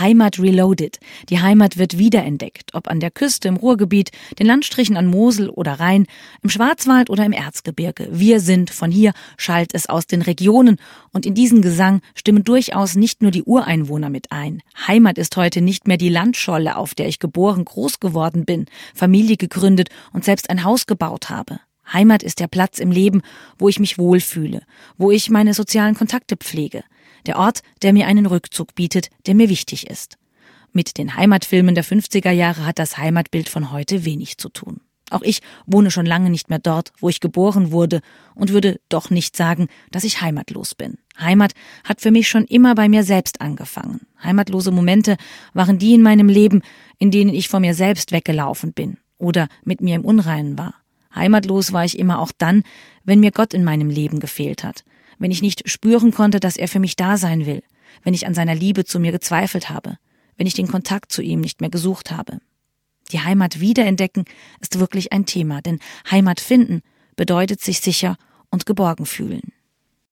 Heimat reloaded. Die Heimat wird wiederentdeckt, ob an der Küste im Ruhrgebiet, den Landstrichen an Mosel oder Rhein, im Schwarzwald oder im Erzgebirge. Wir sind von hier, schallt es aus den Regionen. Und in diesen Gesang stimmen durchaus nicht nur die Ureinwohner mit ein. Heimat ist heute nicht mehr die Landscholle, auf der ich geboren, groß geworden bin, Familie gegründet und selbst ein Haus gebaut habe. Heimat ist der Platz im Leben, wo ich mich wohlfühle, wo ich meine sozialen Kontakte pflege. Der Ort, der mir einen Rückzug bietet, der mir wichtig ist. Mit den Heimatfilmen der 50er Jahre hat das Heimatbild von heute wenig zu tun. Auch ich wohne schon lange nicht mehr dort, wo ich geboren wurde und würde doch nicht sagen, dass ich heimatlos bin. Heimat hat für mich schon immer bei mir selbst angefangen. Heimatlose Momente waren die in meinem Leben, in denen ich vor mir selbst weggelaufen bin oder mit mir im Unreinen war. Heimatlos war ich immer auch dann, wenn mir Gott in meinem Leben gefehlt hat. Wenn ich nicht spüren konnte, dass er für mich da sein will, wenn ich an seiner Liebe zu mir gezweifelt habe, wenn ich den Kontakt zu ihm nicht mehr gesucht habe. Die Heimat wiederentdecken ist wirklich ein Thema, denn Heimat finden bedeutet sich sicher und geborgen fühlen.